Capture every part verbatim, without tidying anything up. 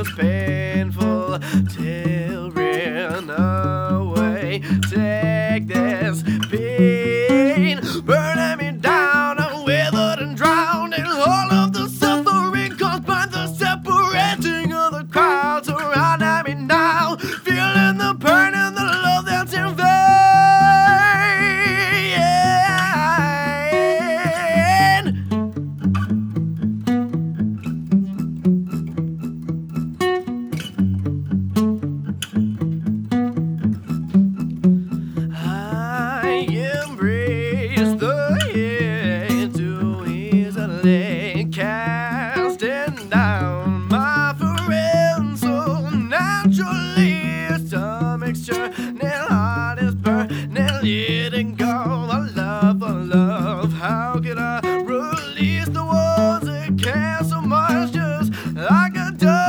is painful, tearing away. Take this pain, burning me down, I'm withered and drowned in all of the suffering caused by the separating of the crowd surrounding me now, feeling the pain and the love that's in vain. I embrace the hate too easily, casting down my friends so naturally. Some external heart is burning, letting go. I love, I love. How can I release the walls that care so much, just like a dove?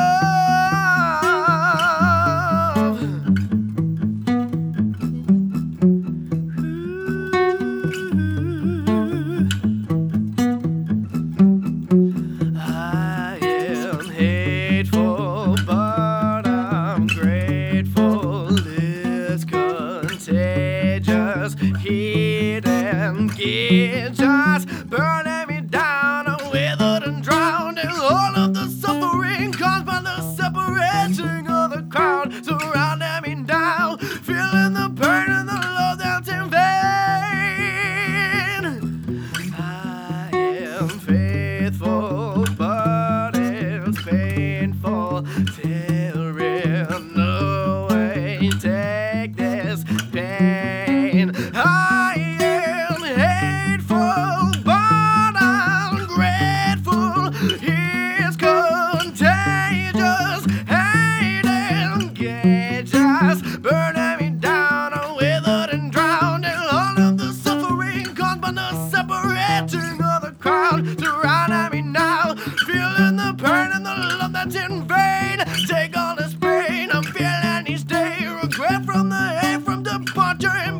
I am hateful, but I'm grateful. It's contagious, heat and just burning me down. I'm withered and drowned in all of the suffering caused by the separating of the crowd surrounding me now, feeling the pain and the love that's in vain. I am faithful, but it's painful, tearing away. Take this pain. I am hateful, but I'm grateful. It's contagious, hate and just burning me down. I'm withered and drowned in all of the suffering caused by the separating of the crowd surrounding me now, feeling the pain and the love that's in vain. Take all this pain I'm feeling each day, regret from the hate, from departure and